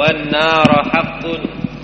wan-nar haqqun.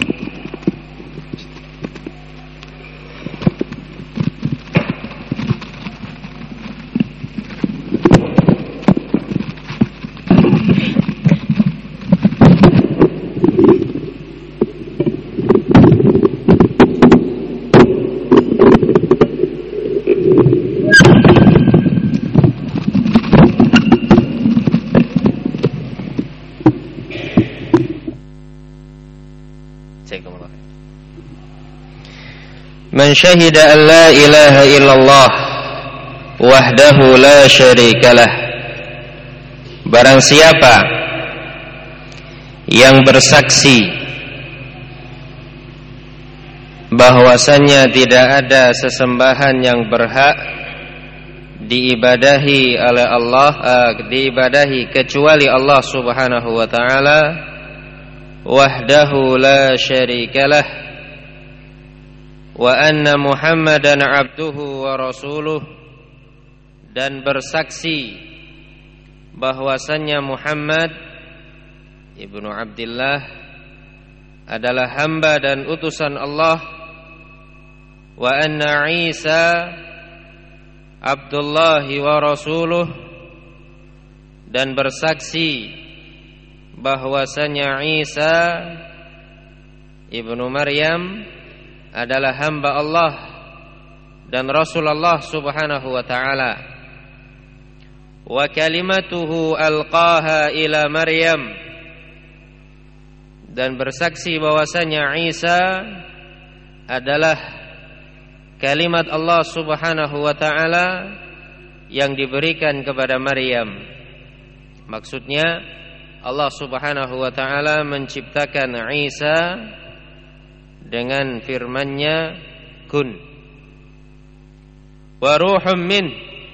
Man syahida an la ilaha illallah wahdahu la syarikalah. Barang siapa yang bersaksi bahwasannya tidak ada sesembahan yang berhak diibadahi oleh Allah, diibadahi kecuali Allah Subhanahu wa taala, wahdahu la syarikalah, wa anna Muhammadan abduhu wa rasuluh, dan bersaksi bahwasannya Muhammad ibnu Abdillah adalah hamba dan utusan Allah, wa anna Isa abdullahi wa rasuluh, dan bersaksi bahwasannya Isa ibnu Maryam adalah hamba Allah dan Rasulullah Subhanahu wa ta'ala, wa kalimatuhu alqaha ila Maryam, dan bersaksi bahwasanya Isa adalah kalimat Allah Subhanahu wa ta'ala yang diberikan kepada Maryam. Maksudnya Allah Subhanahu wa ta'ala menciptakan Isa dengan firman-Nya kun, wa ruhum min,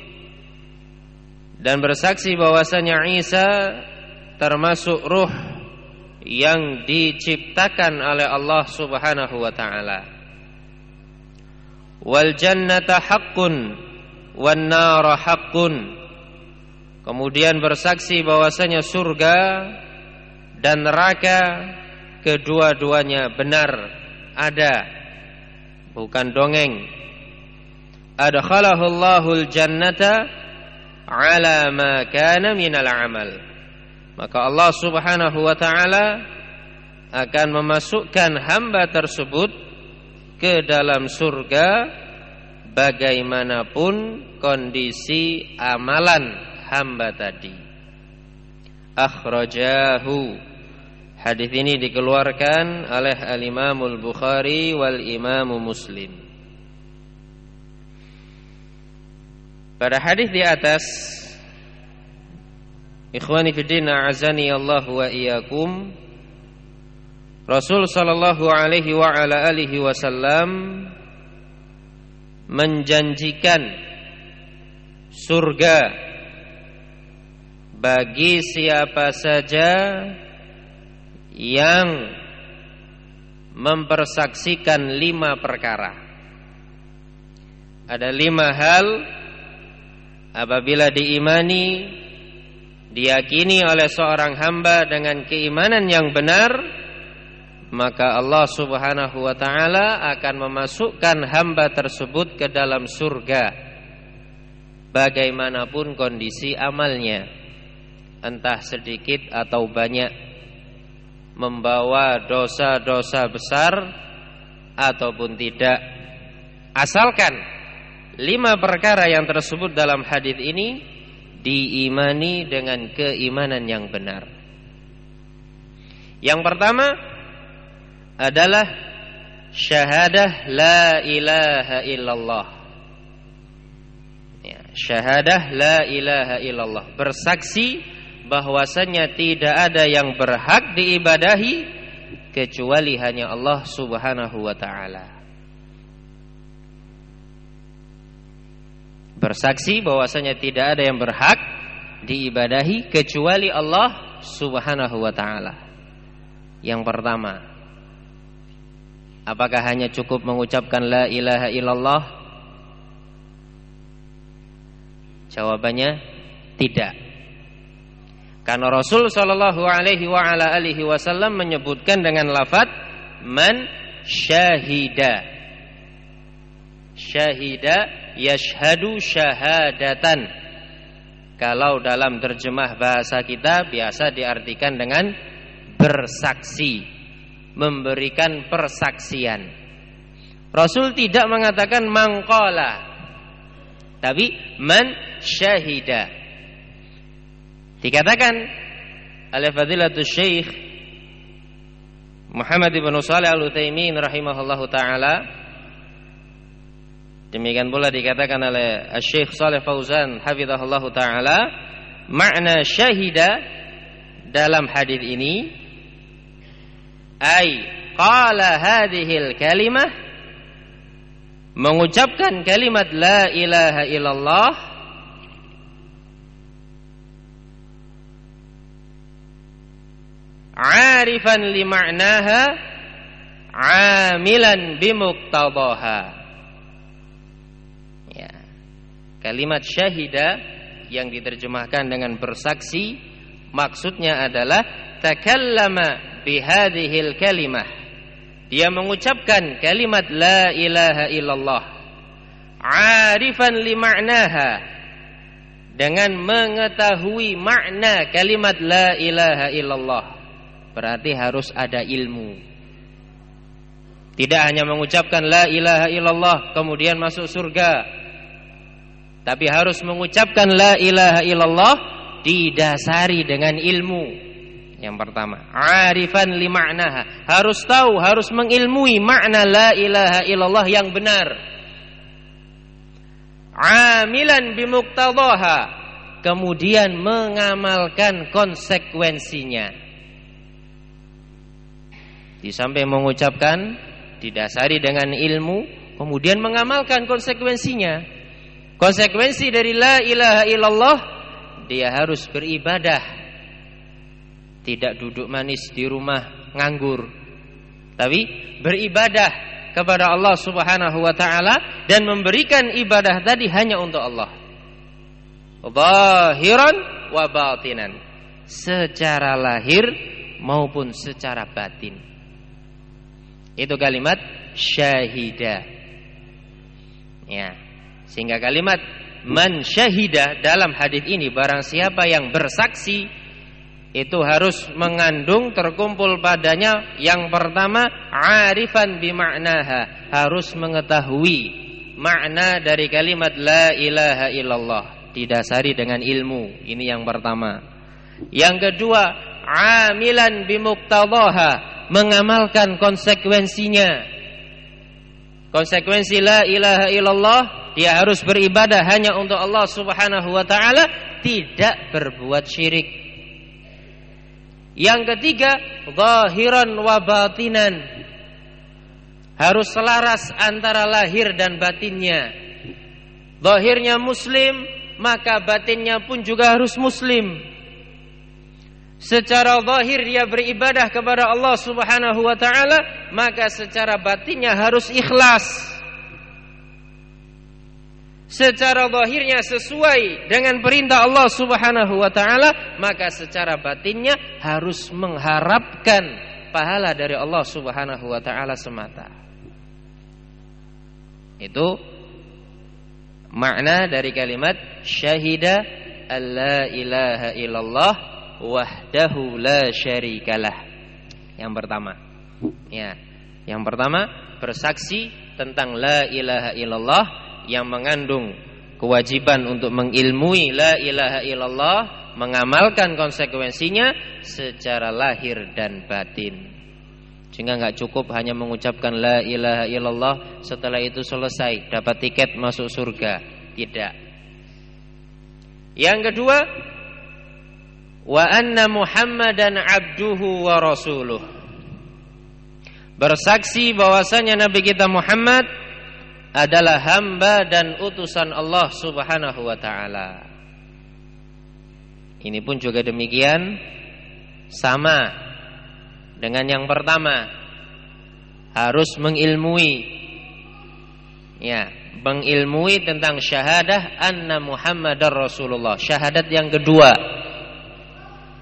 dan bersaksi bahwasanya Isa termasuk ruh yang diciptakan oleh Allah Subhanahu wa taala. Wal jannata haqqun wan nar haqqun. Kemudian bersaksi bahwasanya surga dan neraka kedua-duanya benar, ada, bukan dongeng. Adkhalahu Allahul jannata ala ma kana minal amal. Maka Allah Subhanahu wa taala akan memasukkan hamba tersebut ke dalam surga bagaimanapun kondisi amalan hamba tadi. Akhrajahu. Hadis ini dikeluarkan oleh Al-Imamul Bukhari wal Imam Muslim. Pada hadis di atas, ikhwani fiddin a'azani Allah wa iyyakum, Rasul sallallahu alaihi wa ala alihi wasallam menjanjikan surga bagi siapa saja yang mempersaksikan 5 perkara. Ada 5 hal apabila diimani, diyakini oleh seorang hamba dengan keimanan yang benar, maka Allah Subhanahu wa taala akan memasukkan hamba tersebut ke dalam surga bagaimanapun kondisi amalnya, entah sedikit atau banyak, membawa dosa-dosa besar ataupun tidak, asalkan 5 perkara yang tersebut dalam hadis ini diimani dengan keimanan yang benar. Yang pertama adalah syahadah la ilaha illallah. Ya, syahadah la ilaha illallah, bersaksi bahwasannya tidak ada yang berhak diibadahi kecuali hanya Allah Subhanahu wa taala. Bersaksi bahwasanya tidak ada yang berhak diibadahi kecuali Allah Subhanahu wa taala. Yang pertama, apakah hanya cukup mengucapkan la ilaha illallah? Jawabannya tidak. Karena Rasul sallallahu alaihi wa ala alihi wasallam menyebutkan dengan lafaz man syahida. Syahida yashhadu syahadatan. Kalau dalam terjemah bahasa kita biasa diartikan dengan bersaksi, memberikan persaksian. Rasul tidak mengatakan mangqala, tapi man syahida. Dikatakan oleh Fadilatul Syekh Muhammad ibn Shalih Al-Utsaimin rahimahullahu taala, demikian pula dikatakan oleh Syekh Shalih Fauzan hafizahullahu taala, makna syahida dalam hadis ini ai qala hadhil kalimah, mengucapkan kalimat la ilaha illallah arifan li ma'naha amilan bimuqtadaha. Ya. Kalimat syahida yang diterjemahkan dengan bersaksi maksudnya adalah takallama bihadhil kalimah. Dia mengucapkan kalimat la ilaha illallah arifan li ma'naha, dengan mengetahui makna kalimat la ilaha illallah. Berarti harus ada ilmu. Tidak hanya mengucapkan la ilaha illallah kemudian masuk surga, tapi harus mengucapkan la ilaha illallah didasari dengan ilmu. Yang pertama, arifan li ma'naha, harus tahu, harus mengilmui makna la ilaha illallah yang benar. Amilan bimuqtadaha, kemudian mengamalkan konsekuensinya. Di samping mengucapkan, didasari dengan ilmu, kemudian mengamalkan konsekuensinya. Konsekuensi dari la ilaha illallah, dia harus beribadah, tidak duduk manis di rumah nganggur, tapi beribadah kepada Allah Subhanahu wa taala dan memberikan ibadah tadi hanya untuk Allah. Zahiran wa batinan, secara lahir maupun secara batin. Itu kalimat syahida. Ya. Sehingga kalimat man syahida dalam hadis ini, barang siapa yang bersaksi, itu harus mengandung, terkumpul padanya yang pertama arifan bima'naha, harus mengetahui makna dari kalimat la ilaha illallah, didasari dengan ilmu. Ini yang pertama. Yang kedua, amilan bimuqtadaha, mengamalkan konsekuensinya. Konsekuensi la ilaha illallah, dia harus beribadah hanya untuk Allah Subhanahu wa taala, tidak berbuat syirik. Yang ketiga, zahiran wa batinan, harus selaras antara lahir dan batinnya. Zahirnya muslim, maka batinnya pun juga harus muslim. Secara zahir dia beribadah kepada Allah Subhanahu wa taala, maka secara batinnya harus ikhlas. Secara zahirnya sesuai dengan perintah Allah Subhanahu wa taala, maka secara batinnya harus mengharapkan pahala dari Allah Subhanahu wa taala semata. Itu makna dari kalimat syahida alla ilaha illallah wahdahu la syarikalah. Yang pertama. Ya. Yang pertama, bersaksi tentang la ilaha illallah yang mengandung kewajiban untuk mengilmui la ilaha illallah, mengamalkan konsekuensinya secara lahir dan batin. Sehingga enggak cukup hanya mengucapkan la ilaha illallah, setelah itu selesai dapat tiket masuk surga. Tidak. Yang kedua, wa anna Muhammadan abduhu wa rasuluh, bersaksi bahwasanya Nabi kita Muhammad adalah hamba dan utusan Allah Subhanahu wa taala. Ini pun juga demikian, sama dengan yang pertama, harus mengilmui, ya, mengilmui tentang syahadah anna Muhammadar Rasulullah. Syahadat yang kedua,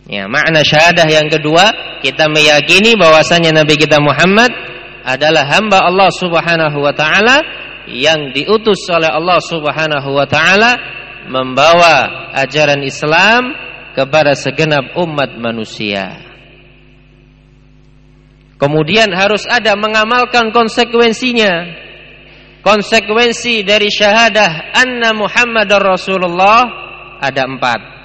Ya, makna syahadah yang kedua, kita meyakini bahwasanya Nabi kita Muhammad adalah hamba Allah Subhanahu wa taala yang diutus oleh Allah Subhanahu wa taala membawa ajaran Islam kepada segenap umat manusia. Kemudian harus ada mengamalkan konsekuensinya. Konsekuensi dari syahadah anna Muhammadar Rasulullah ada 4.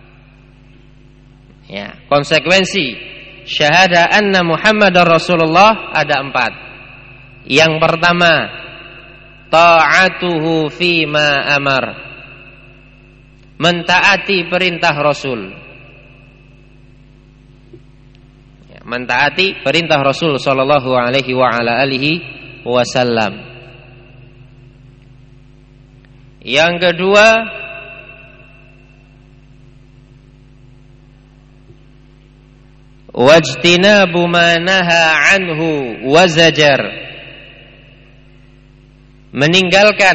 Ya, konsekuensi syahadah anna Muhammadar Rasulullah ada 4. Yang pertama, ta'atuhu fima amar, mentaati perintah Rasul. Ya, mentaati perintah Rasul sallallahu alaihi wa ala alihi wasallam. Yang kedua, wajtinabu ma naha anhu wa zajar, meninggalkan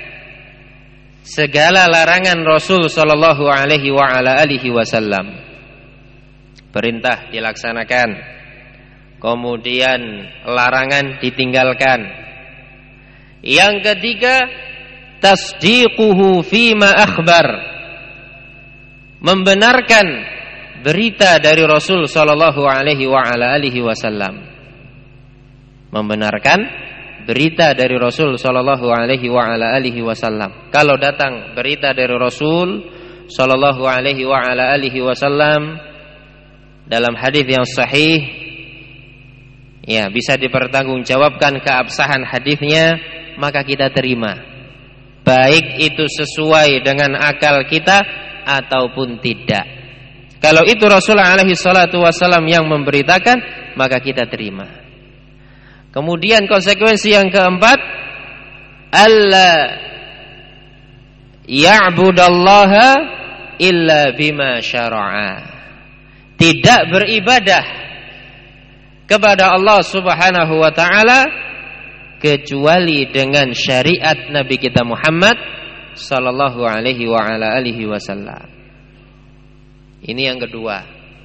segala larangan Rasul sallallahu alaihi wa ala alihi wasallam. Perintah dilaksanakan, kemudian larangan ditinggalkan. Yang ketiga, tasdiquhu fima akhbar, membenarkan berita dari Rasul sallallahu alaihi wa ala alihi wasallam. Membenarkan berita dari Rasul sallallahu alaihi wa ala alihi wasallam. Kalau datang berita dari Rasul sallallahu alaihi wa ala alihi wasallam dalam hadis yang sahih, ya, bisa dipertanggungjawabkan keabsahan hadisnya, maka kita terima. Baik itu sesuai dengan akal kita ataupun tidak. Kalau itu Rasulullah alaihi salatu wasallam yang memberitakan, maka kita terima. Kemudian konsekuensi yang keempat, alla ya'budallaha illa bima syara'a, tidak beribadah kepada Allah Subhanahu wa taala kecuali dengan syariat Nabi kita Muhammad sallallahu alaihi wa ala alihi wasallam. Ini yang kedua.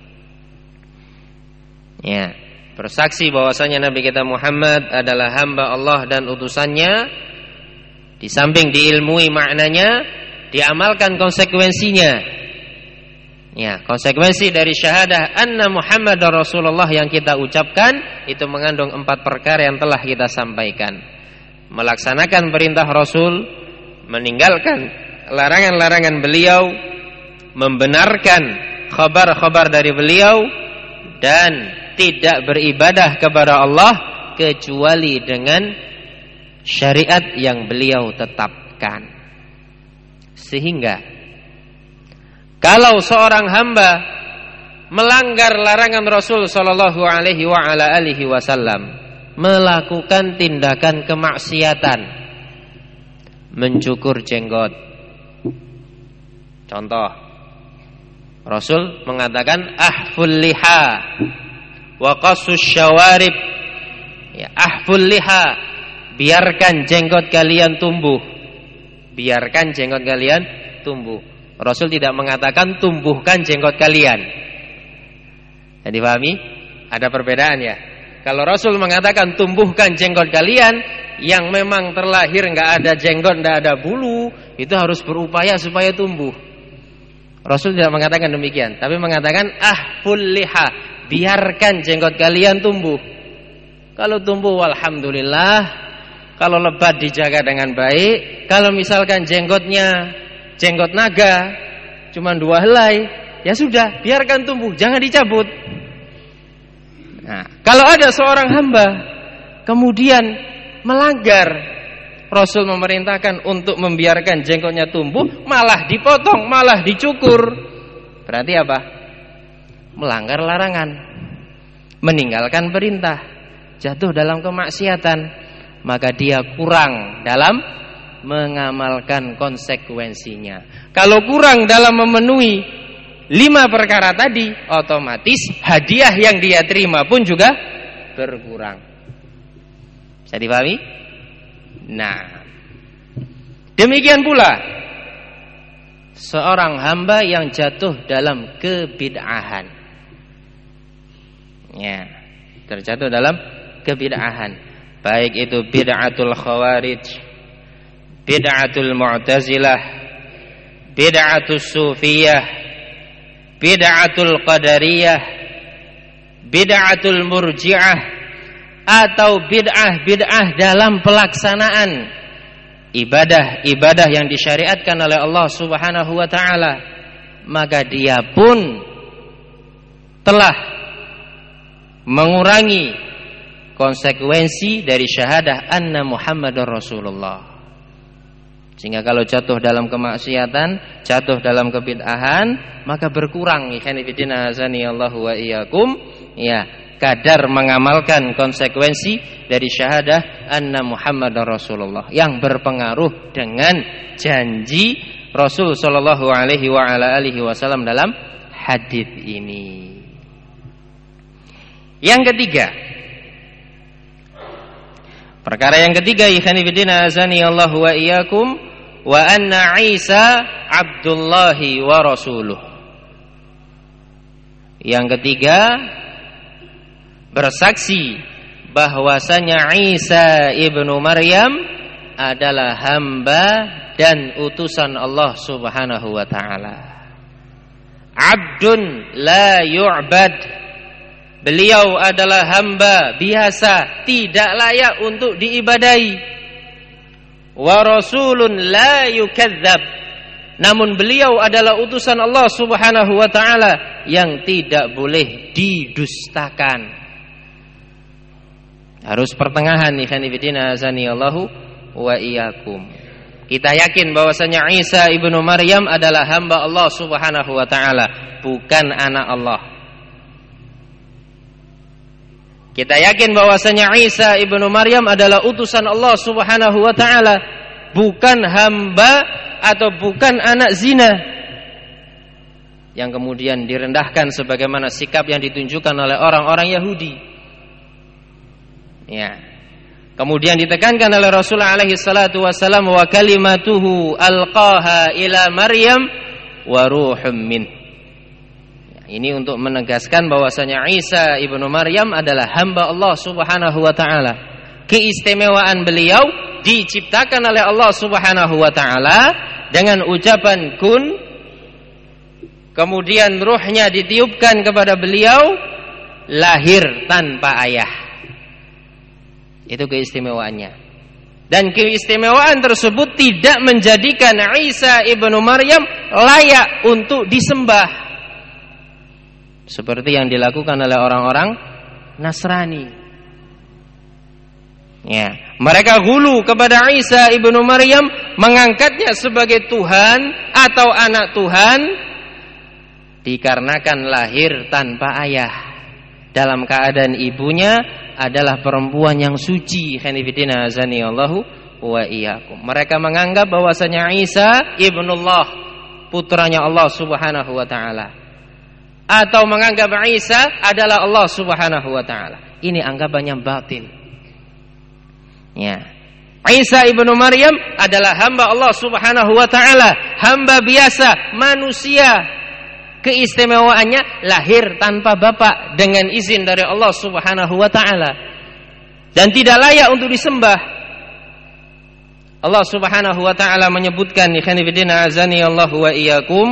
Ya, bersaksi bahwasanya Nabi kita Muhammad adalah hamba Allah dan utusannya. Di samping diilmui maknanya, diamalkan konsekuensinya. Ya, konsekuensi dari syahadah anna Muhammadar Rasulullah yang kita ucapkan itu mengandung 4 perkara yang telah kita sampaikan. Melaksanakan perintah Rasul, meninggalkan larangan-larangan beliau, membenarkan khabar-khabar dari beliau, dan tidak beribadah kepada Allah kecuali dengan syariat yang beliau tetapkan. Sehingga kalau seorang hamba melanggar larangan Rasul sallallahu alaihi wa ala alihi wasallam, melakukan tindakan kemaksiatan, mencukur jenggot. Contoh, Rasul mengatakan ahful liha wa qassus syawarib. Ya, ahful liha, biarkan jenggot kalian tumbuh. Biarkan jenggot kalian tumbuh. Rasul tidak mengatakan tumbuhkan jenggot kalian. Jadi pahami? Ada perbedaan ya. Kalau Rasul mengatakan tumbuhkan jenggot kalian, yang memang terlahir enggak ada jenggot, enggak ada bulu, itu harus berupaya supaya tumbuh. Rasul tidak mengatakan demikian, tapi mengatakan ahful liha, biarkan jenggot kalian tumbuh. Kalau tumbuh alhamdulillah, kalau lebat dijaga dengan baik. Kalau misalkan jenggotnya jenggot naga, cuma 2 helai, ya sudah, biarkan tumbuh, jangan dicabut. Nah, kalau ada seorang hamba kemudian melanggar, Rasul memerintahkan untuk membiarkan jenggotnya tumbuh, malah dipotong, malah dicukur. Berarti apa? Melanggar larangan, meninggalkan perintah, jatuh dalam kemaksiatan. Maka dia kurang dalam mengamalkan konsekuensinya. Kalau kurang dalam memenuhi 5 perkara tadi, otomatis hadiah yang dia terima pun juga berkurang. Bisa dipahami? Nah, demikian pula seorang hamba yang jatuh dalam kebid'ahan. Ya, terjatuh dalam kebid'ahan. Baik itu bid'atul khawarij, bid'atul mu'tazilah, bid'atul sufiyah, bid'atul qadariyah, bid'atul murji'ah, atau bid'ah dalam pelaksanaan ibadah yang disyariatkan oleh Allah Subhanahu wa taala, maka dia pun telah mengurangi konsekuensi dari syahadah anna Muhammadar Rasulullah. Sehingga kalau jatuh dalam kemaksiatan, jatuh dalam kebid'ahan, maka berkurang ikhwanifidina azanillahu wa iyyakum, ya, kadar mengamalkan konsekuensi dari syahadah anna Muhammadar Rasulullah yang berpengaruh dengan janji Rasul sallallahu alaihi wa ala alihi wasallam dalam hadis ini. Yang ketiga, perkara yang ketiga, ikhwanifidina azanillahu wa iyyakum, wa anna Isa Abdullahi wa rasuluh. Yang ketiga, bersaksi bahwasanya Isa ibnu Maryam adalah hamba dan utusan Allah Subhanahu wa taala. Abdun la yu'bad. Beliau adalah hamba biasa, tidak layak untuk diibadahi. Wa rasulun la yukadzab. Namun beliau adalah utusan Allah Subhanahu wa taala yang tidak boleh didustakan. Harus pertengahan ikhwanifidina azanillahu wa iyyakum. Kita yakin bahwasanya Isa ibnu Maryam adalah hamba Allah Subhanahu wa taala, bukan anak Allah. Kita yakin bahwasanya Isa ibnu Maryam adalah utusan Allah Subhanahu wa taala, bukan hamba atau bukan anak zina yang kemudian direndahkan sebagaimana sikap yang ditunjukkan oleh orang-orang Yahudi. Ya. Kemudian ditekankan oleh Rasulullah alaihi salatu wasallam, wa kalimatuhu alqaha ila Maryam wa ruhum min. Ini untuk menegaskan bahwasanya Isa ibnu Maryam adalah hamba Allah Subhanahu wa taala. Keistimewaan beliau diciptakan oleh Allah Subhanahu wa taala dengan ucapan kun, kemudian ruhnya ditiupkan kepada beliau, lahir tanpa ayah. Itu keistimewaannya. Dan keistimewaan tersebut tidak menjadikan Isa ibnu Maryam layak untuk disembah seperti yang dilakukan oleh orang-orang Nasrani. Ya, mereka ghulu kepada Isa ibnu Maryam, mengangkatnya sebagai Tuhan atau anak Tuhan dikarenakan lahir tanpa ayah, dalam keadaan ibunya adalah perempuan yang suci. Khanifidina azanillahu wa iyyakum. Mereka menganggap bahwasanya Isa ibnullah, putranya Allah Subhanahu wa taala, atau menganggap Isa adalah Allah Subhanahu wa taala. Ini anggapan yang batil. Ya. Isa ibnu Maryam adalah hamba Allah Subhanahu wa taala, hamba biasa, manusia. Keistimewaannya lahir tanpa bapak dengan izin dari Allah Subhanahu wa taala dan tidak layak untuk disembah. Allah Subhanahu wa taala menyebutkan, ikhwanifidina azani Allahu wa iyyakum,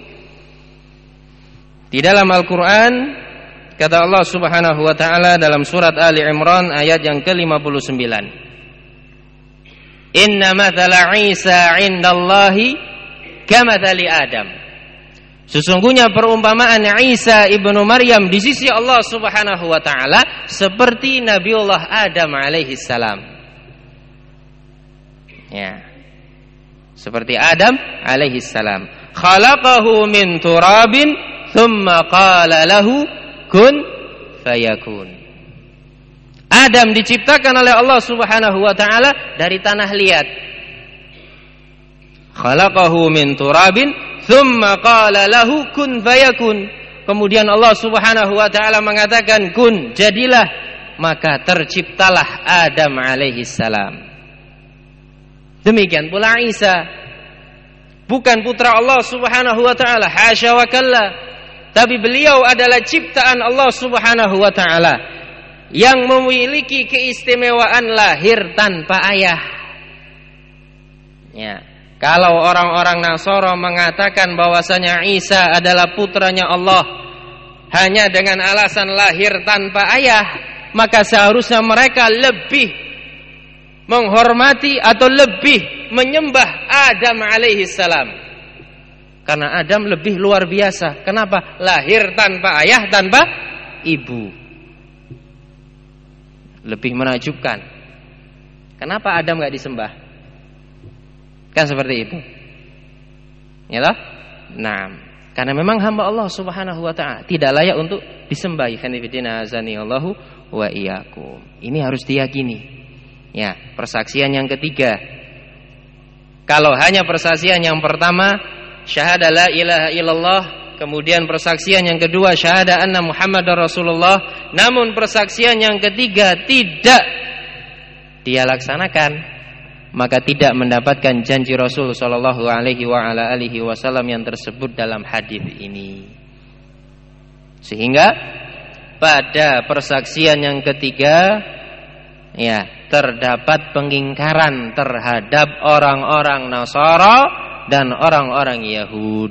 di dalam Al-Qur'an, kata Allah Subhanahu wa taala dalam surat Ali Imran ayat yang ke-59, inna mathala Isa 'indallahi kamathali Adam. Sesungguhnya perumpamaan Isa ibnu Maryam di sisi Allah Subhanahu wa taala seperti Nabiullah Adam alaihi salam. Ya. Seperti Adam alaihi salam. Khalaqahu min turabin thumma qala lahu kun fayakun. Adam diciptakan oleh Allah Subhanahu wa taala dari tanah liat. Khalaqahu min turabin thumma qala lahu kun fayakun. Kemudian Allah Subhanahu wa taala mengatakan kun, jadilah, maka terciptalah Adam alaihi salam. Demikian pula Isa. bukan putra Allah Subhanahu wa taala, hasya wa kalla. Tapi beliau adalah ciptaan Allah Subhanahu wa taala yang memiliki keistimewaan lahir tanpa ayah. Ya, kalau orang-orang Nasara mengatakan bahwasanya Isa adalah putranya Allah hanya dengan alasan lahir tanpa ayah, maka seharusnya mereka lebih menghormati atau lebih menyembah Adam alaihi salam. Karena Adam lebih luar biasa. Kenapa? Lahir tanpa ayah, tanpa ibu. Lebih menakjubkan. Kenapa Adam gak disembah? Kan seperti itu. Ya toh? Nah, karena memang hamba Allah Subhanahu wa taala tidak layak untuk disembah. Khanifidina azani Allahu wa iyyakum. Ini harus diyakini. Ya, persaksian yang ketiga. Kalau hanya persaksian yang pertama, syahadah la ilaha illallah, kemudian persaksian yang kedua syahadah anna Muhammadar Rasulullah, namun persaksian yang ketiga tidak dia laksanakan, maka tidak mendapatkan janji Rasul sallallahu alaihi wa ala alihi wasallam yang tersebut dalam hadis ini. Sehingga pada persaksian yang ketiga ya terdapat pengingkaran terhadap orang-orang Nasara dan orang-orang Yahud.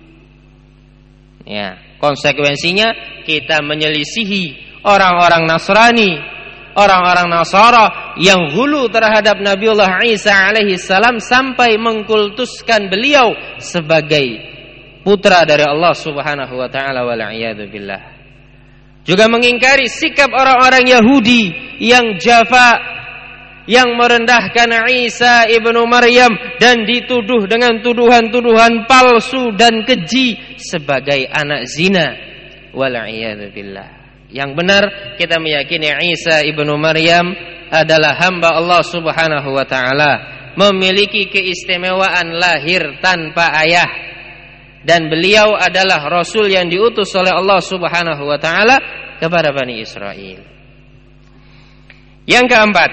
Ya, konsekuensinya kita menyelisihi orang-orang Nasrani, orang-orang Nasara yang hulu terhadap Nabiullah Isa alaihi salam sampai mengkultuskan beliau sebagai putra dari Allah Subhanahu wa taala wal a'yadu billah. Juga mengingkari sikap orang-orang Yahudi yang jafa, yang merendahkan Isa ibnu Maryam dan dituduh dengan tuduhan-tuduhan palsu dan keji sebagai anak zina wal'iyadu billah. Yang benar kita meyakini Isa ibnu Maryam adalah hamba Allah Subhanahu wa taala, memiliki keistimewaan lahir tanpa ayah, dan beliau adalah rasul yang diutus oleh Allah Subhanahu wa taala kepada Bani Israel. Yang keempat,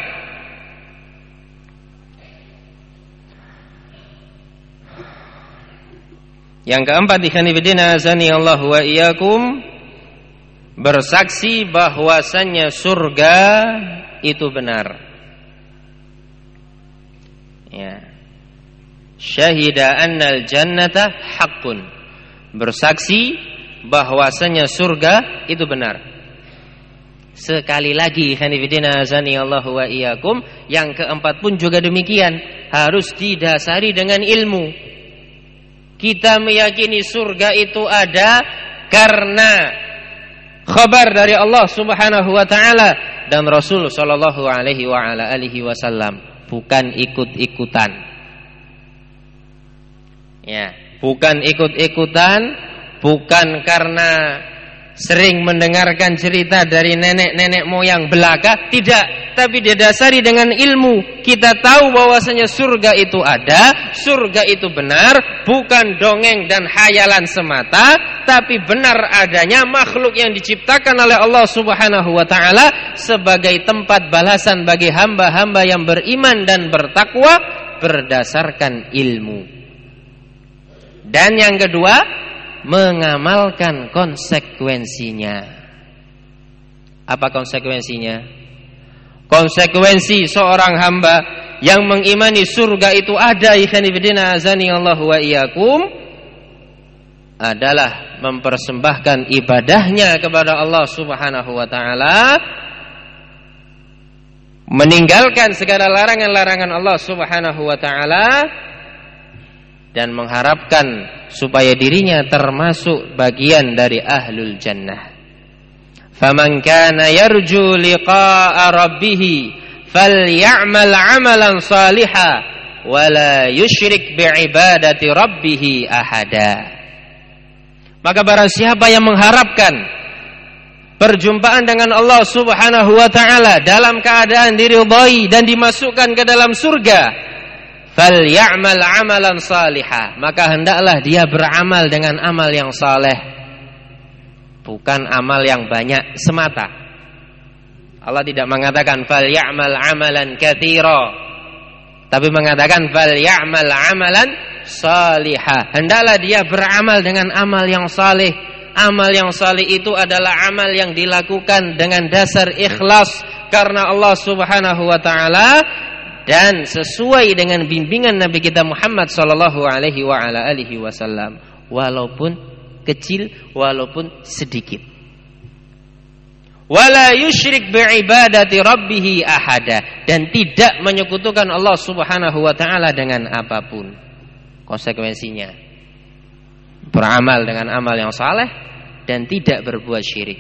ikhwanifidina azani Allah wa iyyakum, bersaksi bahwasannya surga itu benar. Ya. Syahida annal jannata haqqun. Bersaksi bahwasannya surga itu benar. Sekali lagi ikhwanifidina azani Allah wa iyyakum, yang keempat pun juga demikian, harus didasari dengan ilmu. Kita meyakini surga itu ada karena khabar dari Allah Subhanahu wa taala dan Rasul sallallahu alaihi wa ala alihi wasallam, bukan ikut-ikutan. Ya, bukan ikut-ikutan, bukan karena sering mendengarkan cerita dari nenek-nenek moyang belaka, tidak, tapi didasari dengan ilmu. Kita tahu bahwasanya surga itu ada, surga itu benar, bukan dongeng dan khayalan semata, tapi benar adanya makhluk yang diciptakan oleh Allah Subhanahu wa taala sebagai tempat balasan bagi hamba-hamba yang beriman dan bertakwa berdasarkan ilmu. Dan yang kedua, mengamalkan konsekuensinya. Apa konsekuensinya? Konsekuensi seorang hamba yang mengimani surga itu ada, ikhwanifidina azani Allah wa iyyakum, adalah mempersembahkan ibadahnya kepada Allah Subhanahu wa taala, meninggalkan segala larangan-larangan Allah Subhanahu wa taala, dan mengharapkan supaya dirinya termasuk bagian dari ahlul jannah. Faman kana yarju liqa'a rabbih falyamal 'amalan shalihan wa la yusyrik bi'ibadati rabbih ahada. Maka barang siapa yang mengharapkan perjumpaan dengan Allah Subhanahu wa taala dalam keadaan diridhai dan dimasukkan ke dalam surga, falyamal 'amalan shalihan, maka hendaklah dia beramal dengan amal yang saleh, bukan amal yang banyak semata. Allah tidak mengatakan falyamal 'amalan katsira, tapi mengatakan falyamal 'amalan salihah. Hendaklah dia beramal dengan amal yang saleh. Amal yang saleh itu adalah amal yang dilakukan dengan dasar ikhlas karena Allah Subhanahu wa taala dan sesuai dengan bimbingan Nabi kita Muhammad sallallahu alaihi wa ala alihi wasallam, walaupun kecil, walaupun sedikit. Wala yusyrik bi'ibadati rabbih ahada, dan tidak menyekutukan Allah Subhanahu wa taala dengan apapun. Konsekuensinya beramal dengan amal yang saleh dan tidak berbuat syirik.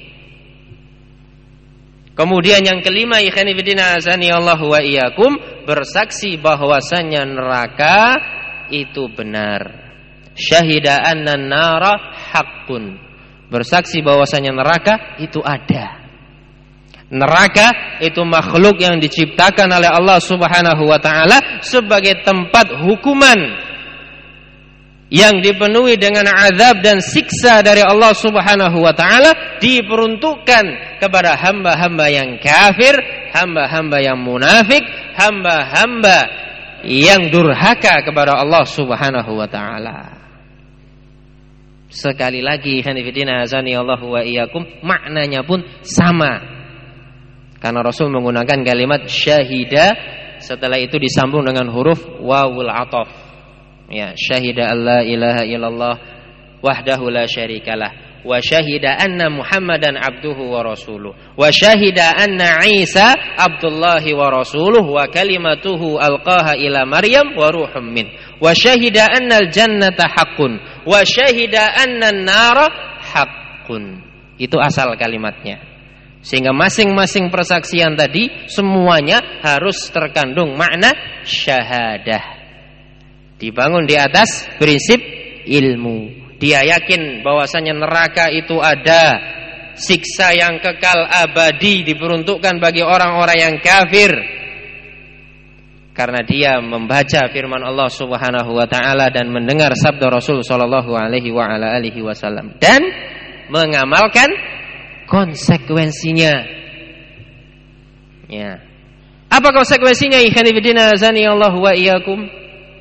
Kemudian yang kelima, ikhwani fillah azani Allah wa iyyakum, bersaksi bahwasanya neraka itu benar. Syahida anna nara haqqun, bersaksi bahwasanya neraka itu ada. Neraka itu makhluk yang diciptakan oleh Allah Subhanahu wa taala sebagai tempat hukuman yang dipenuhi dengan azab dan siksa dari Allah Subhanahu wa taala, diperuntukkan kepada hamba-hamba yang kafir, hamba-hamba yang munafik, hamba-hamba yang durhaka kepada Allah Subhanahu wa taala. Sekali lagi, hanifidina azani Allah wa iyyakum, maknanya pun sama. Karena Rasul menggunakan kalimat syahida, setelah itu disambung dengan huruf wawul ataf. Ya, syahida alla ilaha illallah wahdahu la syarikalah wa syahida anna Muhammadan abduhu wa rasuluh wa syahida anna Isa abdullahi wa rasuluh wa kalimatuhu alqaha ila Maryam wa ruhum min wa syahida anna al-jannata haqqun wa syahida anna an-nara haqqun. Itu asal kalimatnya. Sehingga masing-masing persaksian tadi semuanya harus terkandung makna syahadah. Dibangun di atas prinsip ilmu. Dia yakin bahwasanya neraka itu ada, siksa yang kekal abadi diperuntukkan bagi orang-orang yang kafir. Karena dia membaca firman Allah Subhanahu wa taala dan mendengar sabda Rasul sallallahu alaihi wa ala alihi wasallam dan mengamalkan konsekuensinya. Ya. Apa konsekuensinya? Ikhwani fillah azani Allah wa iyyakum.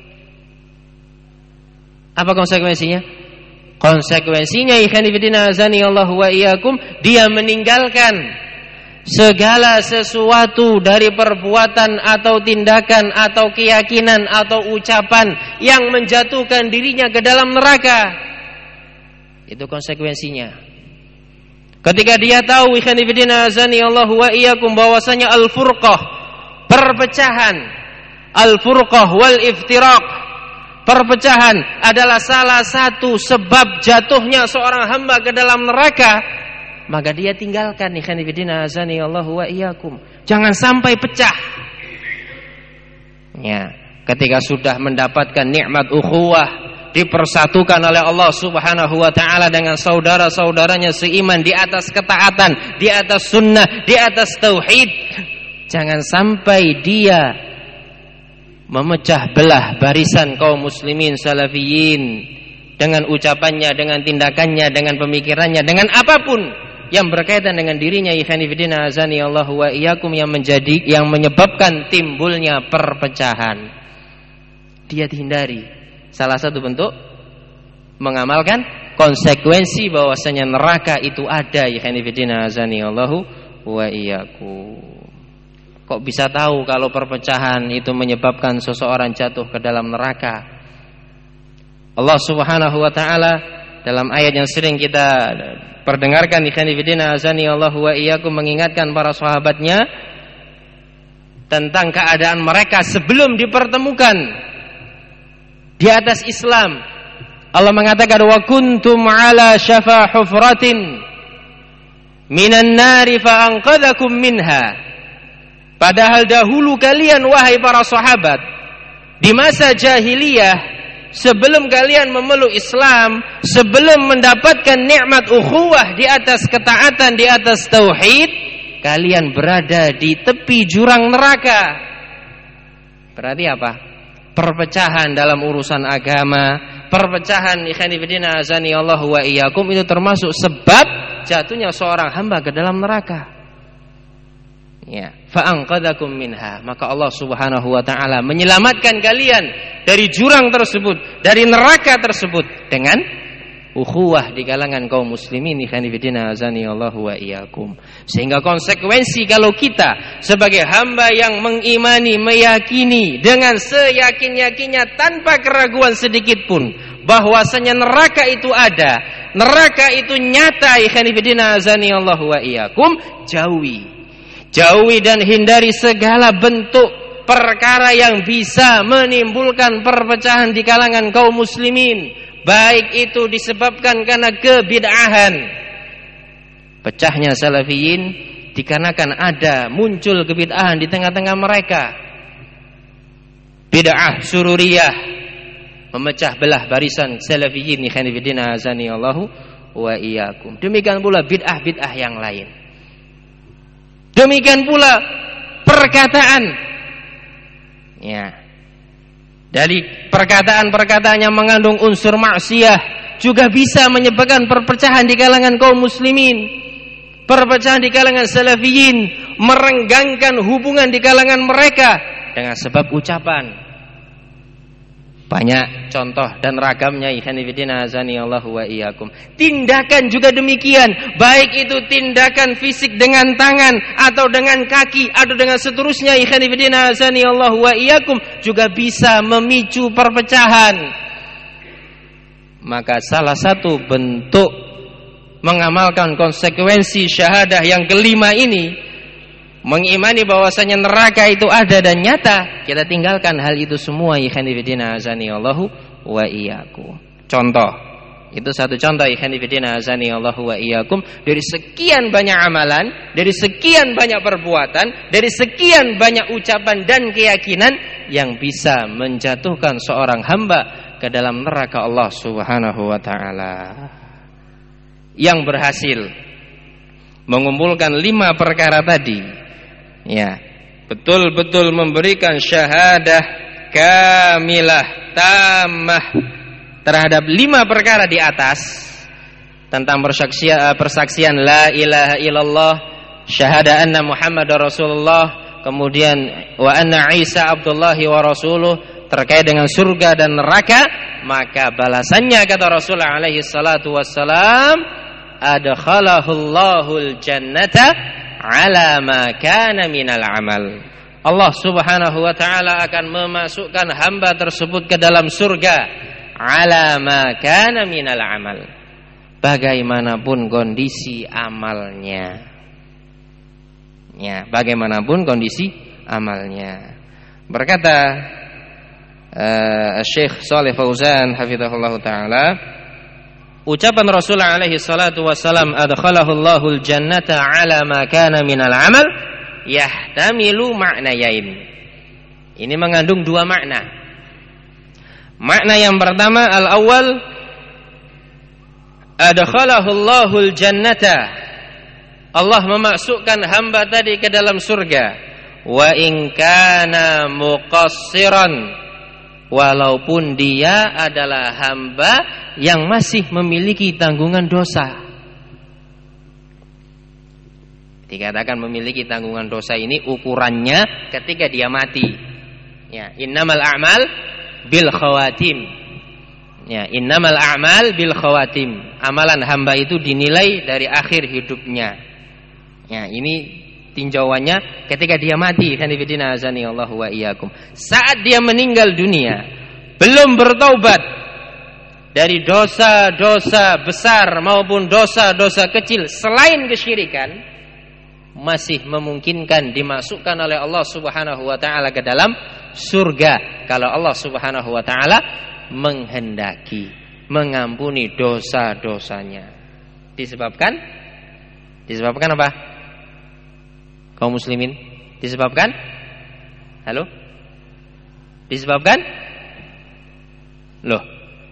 Apa konsekuensinya? Konsekuensinya ikhwani fillah azani Allah wa iyyakum, dia meninggalkan segala sesuatu dari perbuatan atau tindakan atau keyakinan atau ucapan yang menjatuhkan dirinya ke dalam neraka. Itu konsekuensinya. Ketika dia tahu ikhwani fillah azani Allah wa iyyakum bahwasanya al-furqah, perpecahan, al-furqah wal iftiraq, perpecahan adalah salah satu sebab jatuhnya seorang hamba ke dalam neraka, maka dia tinggalkan ikhwani fillah azani Allah wa iyyakum. Jangan sampai pecah. Ya, ketika sudah mendapatkan nikmat ukhuwah, dipersatukan oleh Allah Subhanahu wa taala dengan saudara-saudaranya seiman di atas ketaatan, di atas sunnah, di atas tauhid, jangan sampai dia memecah belah barisan kaum muslimin salafiyin dengan ucapannya, dengan tindakannya, dengan pemikirannya, dengan apapun yang berkaitan dengan dirinya. Ikhwani fillah azani Allah wa iyyakum, yang menyebabkan timbulnya perpecahan. Dia dihindari. Salah satu bentuk mengamalkan konsekuensi bahwasanya neraka itu ada. Ikhwani fillah azani Allah wa iyyakum. Kok bisa tahu kalau perpecahan itu menyebabkan seseorang jatuh ke dalam neraka? Allah Subhanahu wa taala dalam ayat yang sering kita perdengarkan ikhwani fillah azani Allah wa iyyakum mengingatkan para sahabatnya tentang keadaan mereka sebelum dipertemukan di atas Islam. Allah mengatakan wa kuntum ala syafa hufratin minan nari fa anqadhakum minha. Padahal dahulu kalian wahai para sahabat, di masa jahiliyah, sebelum kalian memeluk Islam, sebelum mendapatkan nikmat ukhuwah di atas ketaatan, di atas tauhid, kalian berada di tepi jurang neraka. Berarti apa? Perpecahan dalam urusan agama, perpecahan ikhwani fillah azani Allah wa iyyakum, itu termasuk sebab jatuhnya seorang hamba ke dalam neraka. Ya. fa'anqadhakum minha, maka Allah Subhanahu wa taala menyelamatkan kalian dari jurang tersebut, dari neraka tersebut dengan ukhuwah di kalangan kaum muslimin. Ikhwanifidina azani Allahu wa iyyakum. Sehingga konsekuensi kalau kita sebagai hamba yang mengimani, meyakini dengan seyakin-yakinnya tanpa keraguan sedikit pun bahwasanya neraka itu ada, neraka itu nyata, ikhwanifidina azani Allahu wa iyyakum, jauhi dan hindari segala bentuk perkara yang bisa menimbulkan perpecahan di kalangan kaum muslimin, baik itu disebabkan karena kebid'ahan. Pecahnya salafiyin dikarenakan ada muncul kebid'ahan di tengah-tengah mereka. Bid'ah sururiyah memecah belah barisan salafiyin, ikhwanifidina azani Allahu wa iyyakum. Demikian pula bid'ah yang lain. Demikian pula perkataan, ya, dari perkataan-perkataan yang mengandung unsur maksiyah juga bisa menyebabkan perpecahan di kalangan kaum muslimin, perpecahan di kalangan salafiyin, merenggangkan hubungan di kalangan mereka dengan sebab ucapan. Banyak contoh dan ragamnya, ikhwanifidina azani Allahu wa iyyakum. Tindakan juga demikian, baik itu tindakan fisik dengan tangan atau dengan kaki atau dengan seterusnya, ikhwanifidina azani Allahu wa iyyakum, juga bisa memicu perpecahan. Maka salah satu bentuk mengamalkan konsekuensi syahadah yang kelima ini, mengimani bahwasanya neraka itu ada dan nyata, kita tinggalkan hal itu semua, ikhwanifidina azani Allahu wa iyyakum. Contoh, itu satu contoh, ikhwanifidina azani Allahu wa iyyakum, dari sekian banyak amalan, dari sekian banyak perbuatan, dari sekian banyak ucapan dan keyakinan yang bisa menjatuhkan seorang hamba ke dalam neraka Allah Subhanahu wa taala. Yang berhasil mengumpulkan 5 perkara tadi, ya, betul-betul memberikan syahadah kamilah, tamah terhadap 5 perkara di atas tentang persaksian la ilaha illallah, syahadah anna Muhammadar Rasulullah, kemudian wa anna Isa abdullahi wa rasuluh, terkait dengan surga dan neraka, maka balasannya kata Rasulullah alaihi salatu wassalam, adkhalahul jannata ala ma kana minal amal. Allah Subhanahu wa taala akan memasukkan hamba tersebut ke dalam surga ala ma kana minal amal, bagaimanapun kondisi amalnya. Ya, bagaimanapun kondisi amalnya. Berkata Syekh Shalih Fauzan hafizahullah taala, ucapan Rasulullah alaihi salatu wassalam, adkhalahul jannata ala ma kana minal amal, yahtamilu ma'nayain. Ini mengandung 2 makna. Makna yang pertama, al-awwal, adkhalahul jannata, Allah memasukkan hamba tadi ke dalam surga, wa in kana muqassiran, walaupun dia adalah hamba yang masih memiliki tanggungan dosa. Dikatakan memiliki tanggungan dosa ini ukurannya ketika dia mati. Ya, innamal a'mal bil khawatim. Ya, innamal a'mal bil khawatim. Amalan hamba itu dinilai dari akhir hidupnya. Ya, ini tinjauannya ketika dia mati. Kanifidina azani Allahu wa iyyakum. Saat dia meninggal dunia, belum bertaubat dari dosa-dosa besar maupun dosa-dosa kecil selain kesyirikan, masih memungkinkan dimasukkan oleh Allah Subhanahu wa taala ke dalam surga kalau Allah Subhanahu wa taala menghendaki mengampuni dosa-dosanya. Disebabkan apa? Kaum muslimin, disebabkan? Halo? Disebabkan? Loh.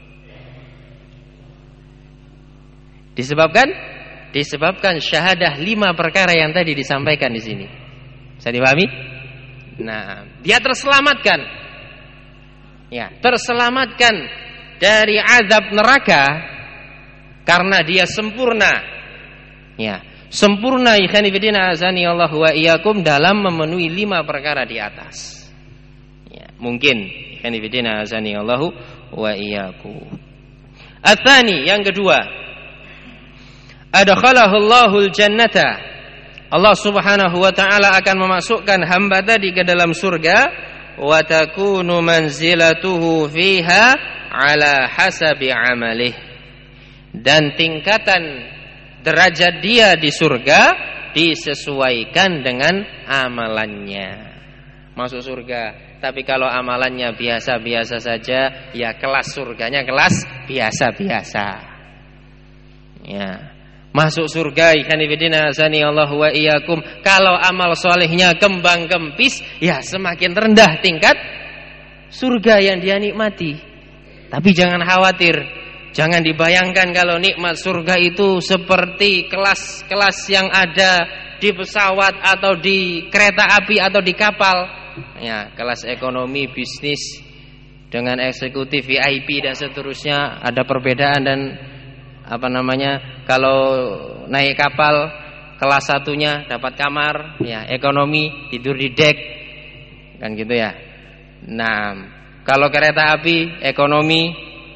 Disebabkan syahadah 5 perkara yang tadi disampaikan di sini. Bisa dipahami? Nah, dia terselamatkan. Ya, terselamatkan dari azab neraka karena dia sempurna. Ya, sempurna ikhwani fillah azani Allah wa iyyakum dalam memenuhi 5 perkara di atas. Ya, mungkin ikhwani fillah azani Allah wa iyyakum. Ats-tsani, yang kedua, adkhalahu Allahul jannata. Allah Subhanahu wa taala akan memasukkan hamba tadi ke dalam surga, wa takunu manzilatuhu fiha ala hasabi amalih. Dan tingkatan derajat dia di surga disesuaikan dengan amalannya. Masuk surga, tapi kalau amalannya biasa-biasa saja, ya kelas surganya kelas biasa-biasa. Ya. Masuk surga ikhwan fillah azani Allah wa iyyakum, kalau amal solehnya kembang kempis, ya semakin rendah tingkat surga yang dia nikmati. Tapi jangan khawatir, jangan dibayangkan kalau nikmat surga itu seperti kelas-kelas yang ada di pesawat atau di kereta api atau di kapal. Ya, kelas ekonomi, bisnis dengan eksekutif, VIP dan seterusnya, ada perbedaan. Dan kalau naik kapal kelas 1-nya dapat kamar, ya ekonomi tidur di dek, kan gitu ya. Nah, kalau kereta api ekonomi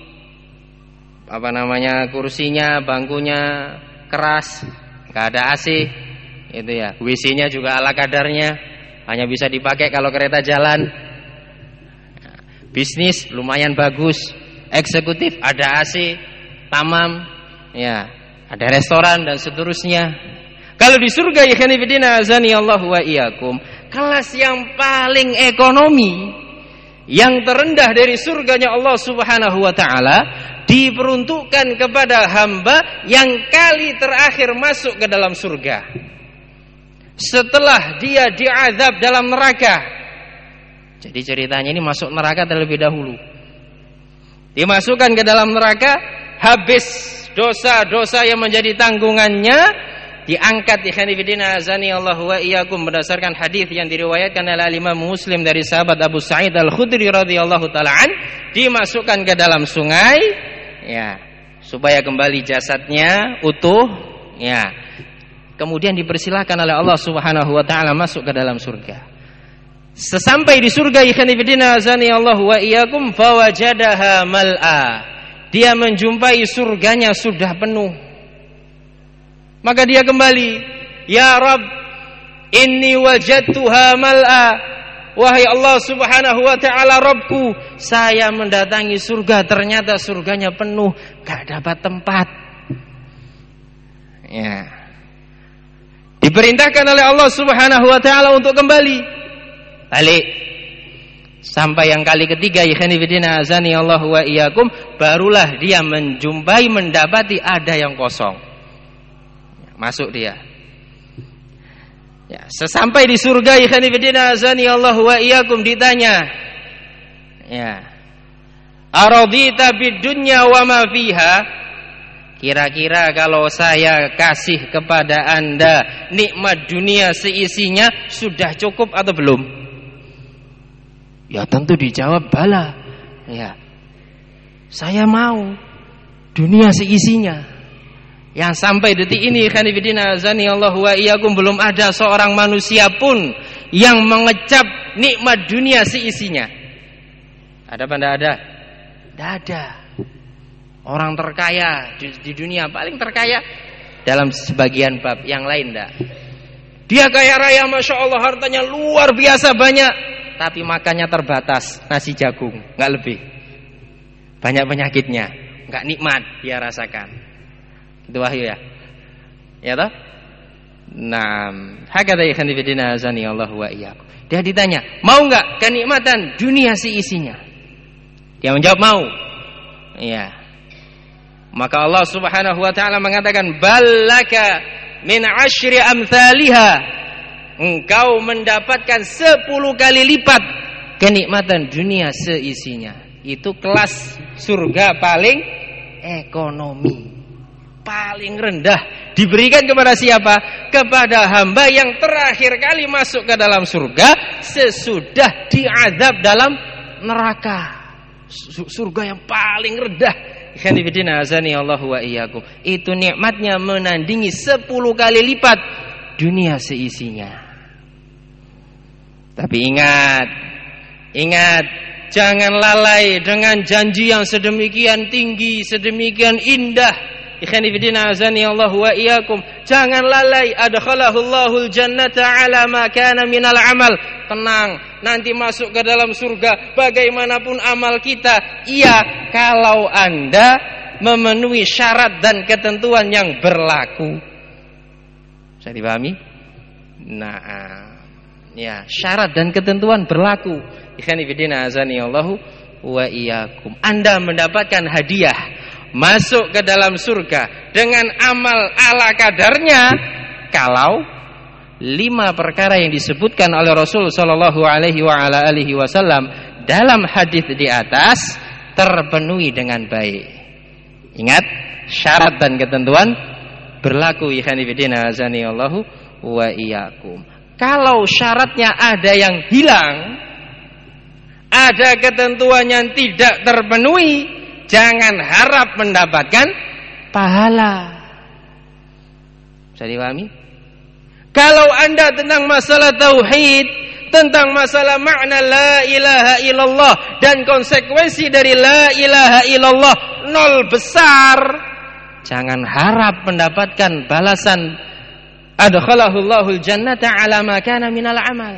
kursinya, bangkunya keras, nggak ada AC, itu ya. WC-nya juga ala kadarnya, hanya bisa dipakai kalau kereta jalan. Bisnis lumayan bagus, eksekutif ada AC, tamam. Ya, ada restoran dan seterusnya. Kalau di surga ikhwan fillah azani Allah wa iyyakum, kelas yang paling ekonomi, yang terendah dari surganya Allah Subhanahu wa taala, diperuntukkan kepada hamba yang kali terakhir masuk ke dalam surga. Setelah dia diazab dalam neraka. Jadi ceritanya ini masuk neraka terlebih dahulu. Dimasukkan ke dalam neraka, habis dosa-dosa yang menjadi tanggungannya, diangkat ikhwan fillah azani Allah wa iyyakum berdasarkan hadis yang diriwayatkan oleh Imam Muslim dari sahabat Abu Sa'id Al-Khudri radhiyallahu taala an, dimasukkan ke dalam sungai, ya, supaya kembali jasadnya utuh, ya. Kemudian dipersilahkan oleh Allah Subhanahu wa taala masuk ke dalam surga. Sesampai di surga ikhwan fillah azani Allah wa iyyakum, fawajadaha mal'a. Dia menjumpai surganya sudah penuh. Maka dia kembali, ya Rabb, inni wajadtuha mal'a. Wahai Allah Subhanahu wa ta'ala, Rabbku, saya mendatangi surga, ternyata surganya penuh, gak dapat tempat. Ya. Diperintahkan oleh Allah Subhanahu wa ta'ala untuk kembali. Balik. Sampai yang kali ketiga ikhwan fillah azani Allah wa iyyakum, barulah dia mendapati ada yang kosong. Masuk dia. Ya, sesampai di surga ikhwan fillah azani Allah wa iyyakum, ditanya, ya, aradita bidunya wa ma fiha? Kira-kira kalau saya kasih kepada Anda nikmat dunia seisinya, sudah cukup atau belum? Ya tentu dijawab bala. Ya, saya mau dunia seisinya. Yang sampai detik ini ikhwan fillah azani Allah wa iyyakum, belum ada seorang manusia pun yang mengecap nikmat dunia seisinya. Ada apa enggak ada? Enggak ada. Orang terkaya di dunia, paling terkaya dalam sebagian bab, yang lain enggak. Dia kaya raya, Masya Allah, hartanya luar biasa banyak, tapi makannya terbatas, nasi jagung, enggak lebih. Banyak penyakitnya, enggak nikmat dia rasakan. Itu wahyu ya. Ya toh? Nah, hakadha ikhwan fillah azani Allah wa iyyakum. Dia ditanya, "Mau enggak kenikmatan dunia seisinya?" Dia menjawab mau. Iya. Maka Allah Subhanahu wa taala mengatakan, "Ballaka min 'ashri amthaliha." Engkau mendapatkan 10 kali lipat kenikmatan dunia seisinya. Itu kelas surga paling ekonomi, paling rendah. Diberikan kepada siapa? Kepada hamba yang terakhir kali masuk ke dalam surga sesudah diazab dalam neraka. Surga yang paling rendah Khanifidina azani Allahu wa iyyakum. Itu nikmatnya menandingi 10 kali lipat dunia seisinya. Tapi ingat, jangan lalai dengan janji yang sedemikian tinggi, sedemikian indah. Khanifidina azani Allahu wa iyyakum. Jangan lalai, adkhalahullahu aljannata ala ma kana minal amal. Tenang, nanti masuk ke dalam surga bagaimanapun amal kita. Iya, kalau Anda memenuhi syarat dan ketentuan yang berlaku. Bisa dipahami? Nah, ya, syarat dan ketentuan berlaku. Khanifidina azani Allahu wa iyyakum. Anda mendapatkan hadiah masuk ke dalam surga dengan amal ala kadarnya kalau 5 perkara yang disebutkan oleh Rasul sallallahu alaihi wa ala alihi wasallam dalam hadis di atas terpenuhi dengan baik. Ingat, syarat dan ketentuan berlaku. Ikhwanifidina azani Allahu wa iyyakum. Kalau syaratnya ada yang hilang, ada ketentuan yang tidak terpenuhi, jangan harap mendapatkan pahala. Bisa dipahami? Kalau Anda tentang masalah tauhid, tentang masalah makna la ilaha illallah dan konsekuensi dari la ilaha illallah nol besar, jangan harap mendapatkan balasan adkhalahullahu aljannata ala ma kana minal amal.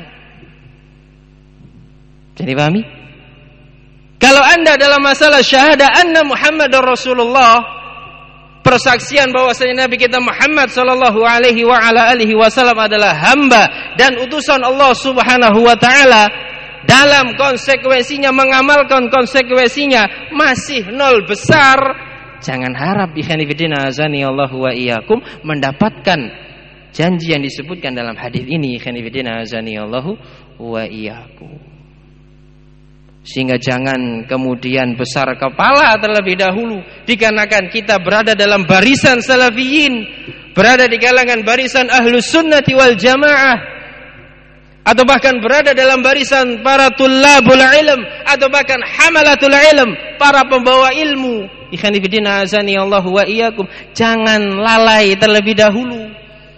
Bisa dipahami? Kalau Anda dalam masalah syahadah anna Muhammadar Rasulullah, persaksian bahwasanya Nabi kita Muhammad sallallahu alaihi wa ala alihi wasallam adalah hamba dan utusan Allah Subhanahu wa taala, dalam konsekuensinya mengamalkan konsekuensinya masih nol besar, jangan harap ikhwanifidina azani Allahu wa iyyakum mendapatkan janji yang disebutkan dalam hadis ini. Ikhwanifidina azani Allahu wa iyyakum. Sehingga jangan kemudian besar kepala terlebih dahulu, dikarenakan kita berada dalam barisan salafiyin, berada di kalangan barisan ahlus sunnati wal jamaah, atau bahkan berada dalam barisan para tullabul ilm, atau bahkan hamalatul ilm, para pembawa ilmu. Ikhwanifidina azani Allahu wa iyyakum, jangan lalai terlebih dahulu.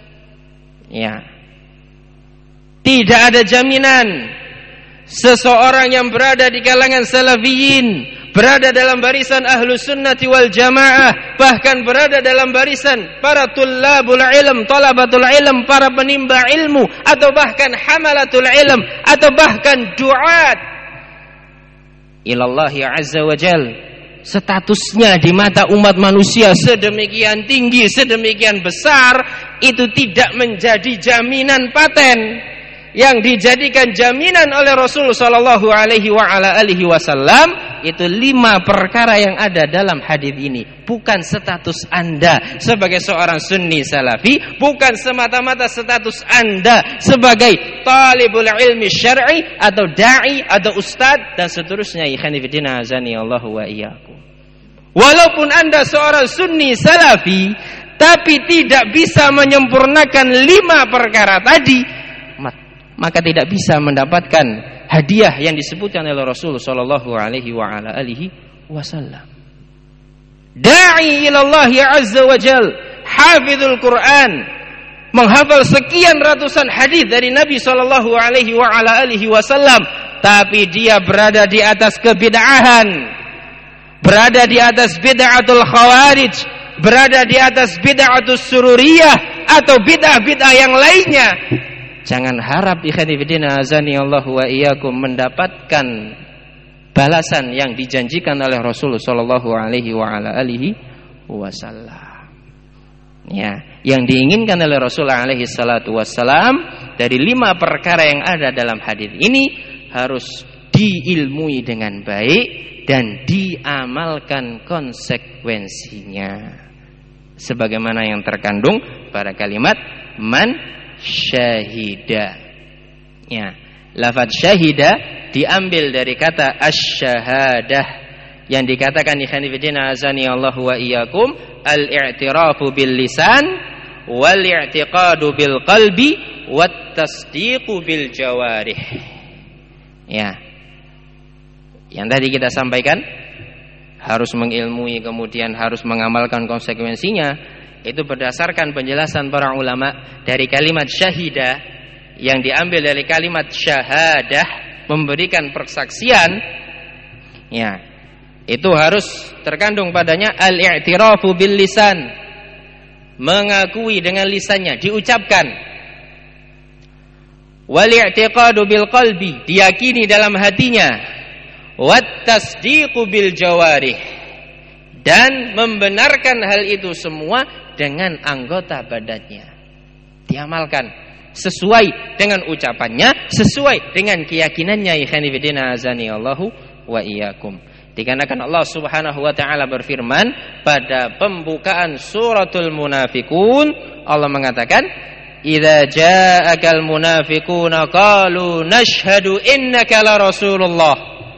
Ya, tidak ada jaminan seseorang yang berada di kalangan salafiyin, berada dalam barisan ahlus sunnati wal jamaah, bahkan berada dalam barisan para tullabul ilm, talabatul ilm, para penimba ilmu, atau bahkan hamalatul ilm, atau bahkan duat ilallahi azza wa jal, statusnya di mata umat manusia sedemikian tinggi, sedemikian besar, itu tidak menjadi jaminan paten. Yang dijadikan jaminan oleh Rasul sallallahu alaihi wa ala alihi wasallam itu 5 perkara yang ada dalam hadis ini. Bukan status Anda sebagai seorang sunni salafi, bukan semata-mata status Anda sebagai talibul ilmi syar'i atau dai atau ustad dan seterusnya. Ikhwanifidina azani Allahu wa iyyakum. Walaupun Anda seorang sunni salafi tapi tidak bisa menyempurnakan 5 perkara tadi, maka tidak bisa mendapatkan hadiah yang disebutkan oleh Rasul sallallahu alaihi wa ala alihi wasallam. Da'i ila Allah azza wa jal, hafizul Quran, menghafal sekian ratusan hadis dari Nabi sallallahu alaihi wa ala alihi wasallam, tapi dia berada di atas kebid'ahan, berada di atas bid'atul khawarij, berada di atas bid'atus sururiyah atau bid'ah-bid'ah yang lainnya. Jangan harap ikhwanifidina azani Allahu wa iyyakum mendapatkan balasan yang dijanjikan oleh Rasul sallallahu alaihi wa ala alihi wasallam. Ya, yang diinginkan oleh Rasul alaihi salatu wasallam dari 5 perkara yang ada dalam hadis ini harus diilmui dengan baik dan diamalkan konsekuensinya. Sebagaimana yang terkandung pada kalimat man syahida. Ya, lafaz syahida diambil dari kata asy-syahadah yang dikatakan ikhwanifidina azani Allahu wa iyyakum al-i'tirafu bil lisan wal i'tiqadu bil qalbi wat tasdiqu bil jawarih. Ya. Yang tadi kita sampaikan harus mengilmui kemudian harus mengamalkan konsekuensinya, itu berdasarkan penjelasan para ulama dari kalimat syahidah yang diambil dari kalimat syahadah, memberikan persaksian, ya, itu harus terkandung padanya al-i'tirafu bil lisan, mengakui dengan lisannya, diucapkan, wal i'tiqadu bil qalbi, diyakini dalam hatinya, wat tasdiqu bil jawarih, dan membenarkan hal itu semua dengan anggota badannya, diamalkan sesuai dengan ucapannya, sesuai dengan keyakinannya. Ikhwani fillah azani Allahu wa iyyakum. Dikarenakan Allah Subhanahu wa taala berfirman pada pembukaan suratul Munafikun, Allah mengatakan, "Idza ja'akal munafiquna qalu nashhadu innaka la Rasulullah."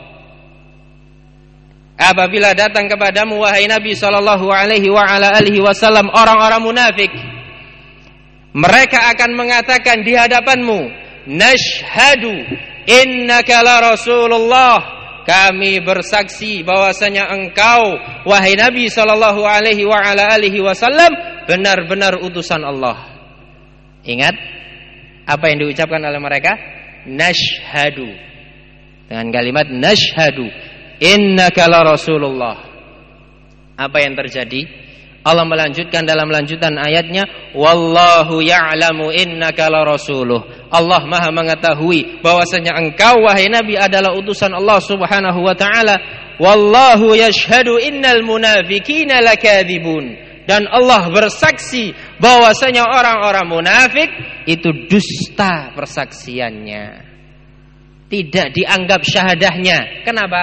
Apabila datang kepadamu wahai Nabi sallallahu alaihi wa ala alihi wasallam orang-orang munafik, mereka akan mengatakan di hadapanmu, nashhadu innaka la Rasulullah, kami bersaksi bahwasanya engkau wahai Nabi sallallahu alaihi wa ala alihi wasallam benar-benar utusan Allah. Ingat apa yang diucapkan oleh mereka? Nashhadu. Dengan kalimat nashhadu innaka la Rasulullah. Apa yang terjadi? Allah melanjutkan dalam lanjutan ayatnya, wallahu ya'lamu innaka la rasuluh. Allah Maha mengetahui bahwasanya engkau wahai Nabi adalah utusan Allah Subhanahu wa taala. Wallahu yashhadu innal munafiqina lakadzibun. Dan Allah bersaksi bahwasanya orang-orang munafik itu dusta persaksiannya. Tidak dianggap syahadahnya. Kenapa?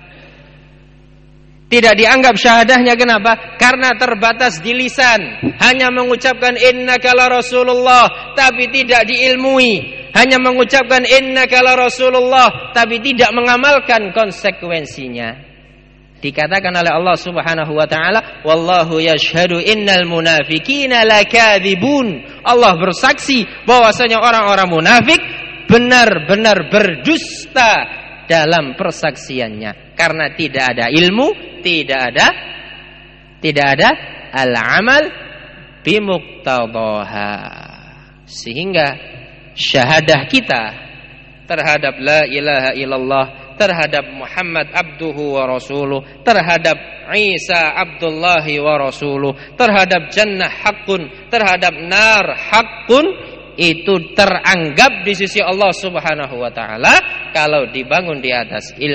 Tidak dianggap syahadahnya, kenapa? Karena terbatas di lisan, hanya mengucapkan innaka la Rasulullah tapi tidak diilmui, hanya mengucapkan innaka la Rasulullah tapi tidak mengamalkan konsekuensinya. Dikatakan oleh Allah Subhanahu wa taala, wallahu yashhadu innal munafiqina lakadzibun. Allah bersaksi bahwasanya orang-orang munafik benar-benar berdusta dalam persaksiannya, karena tidak ada ilmu, tidak ada al-amal bimuqtadaha. Sehingga syahadah kita terhadap la ilaha illallah, terhadap Muhammad abduhu wa rasuluh, terhadap Isa abdullahi wa rasuluh, terhadap jannah haqqun, terhadap nar haqqun, itu teranggap di sisi Allah Subhanahu wa taala kalau dibangun di atas ilmu.